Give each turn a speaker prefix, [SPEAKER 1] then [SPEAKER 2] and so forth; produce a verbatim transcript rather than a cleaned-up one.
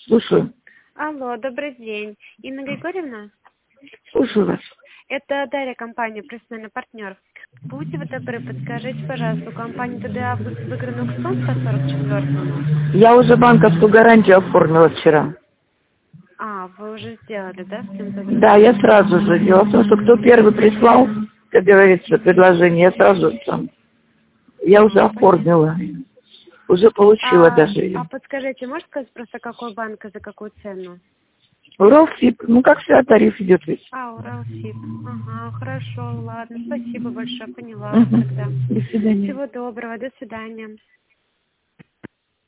[SPEAKER 1] Слушаю.
[SPEAKER 2] Алло, добрый день. Инна Григорьевна?
[SPEAKER 1] Слушаю вас.
[SPEAKER 2] Это Дарья, компания «Профессиональный партнер». Будьте вы добры, подскажите, пожалуйста, у компании ТД «Август» выигран аукцион по сорок четвёртому.
[SPEAKER 1] Я уже банковскую гарантию оформила вчера.
[SPEAKER 2] А, вы уже сделали, да, с кем-то?
[SPEAKER 1] Да, я сразу же. Дело в том, что кто первый прислал, как говорится, предложение, я сразу там. Я уже оформила. Уже получила
[SPEAKER 2] А,
[SPEAKER 1] даже ее.
[SPEAKER 2] а подскажите, можете сказать просто, какой банк и за какую цену?
[SPEAKER 1] Уралсиб, ну как всегда тариф идет ведь.
[SPEAKER 2] А, Уралсиб. Ага, хорошо, ладно. Спасибо большое, поняла вас
[SPEAKER 1] Угу.
[SPEAKER 2] тогда.
[SPEAKER 1] До свидания.
[SPEAKER 2] Всего доброго, до свидания.